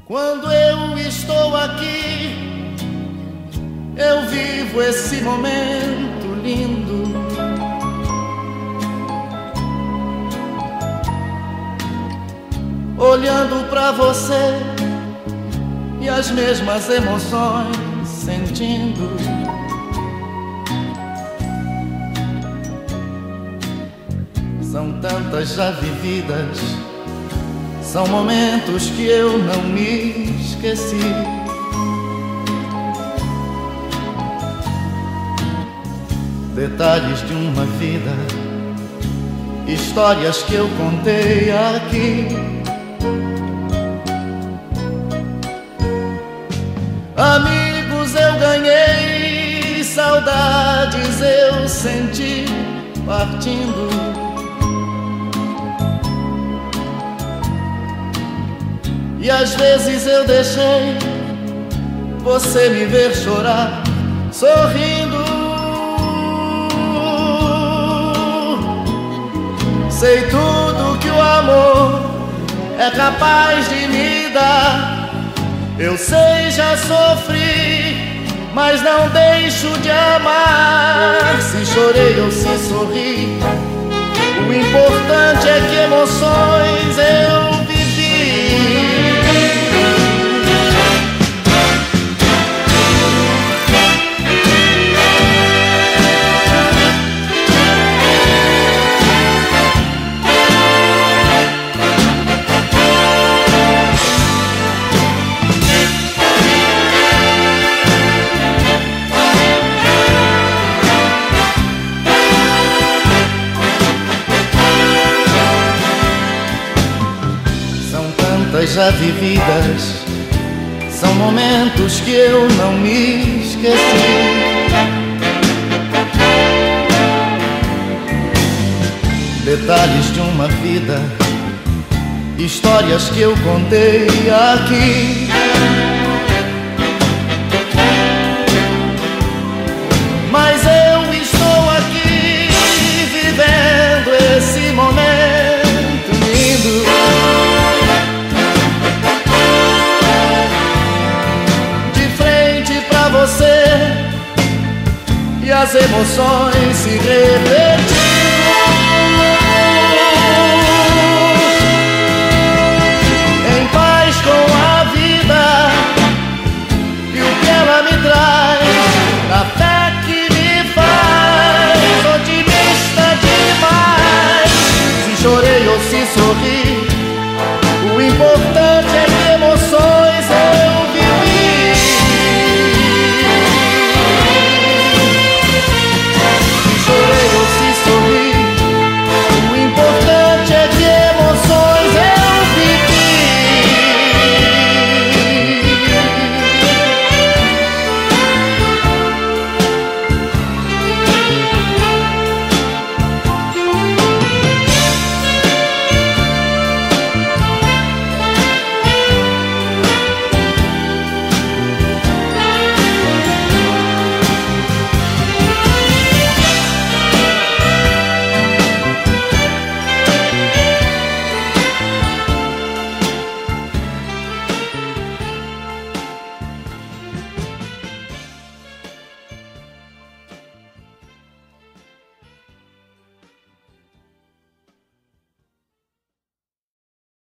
Quando eu estou aqui, eu vivo esse momento lindo. Olhando pra você e as mesmas emoções sentindo. São tantas já vividas, são momentos que eu não me esqueci. Detalhes de uma vida, histórias que eu contei aqui. Amigos eu ganhei, saudades eu senti partindo. E às vezes eu deixei você me ver chorar, sorrindo. Sei tudo que o amor é capaz de me dar. Eu sei, já sofri, mas não deixo de amar. Se chorei ou se sorri, o importante é que emoções eu vivi. Já vividas, são momentos que eu não me esqueci. Detalhes de uma vida, histórias que eu contei aqui. Mas eu estou aqui vivendo esse momento lindo. Você e as emoções se repetindo. Em paz com a vida e o que ela me traz, a fé que me faz otimista demais. Se chorei ou se sorri,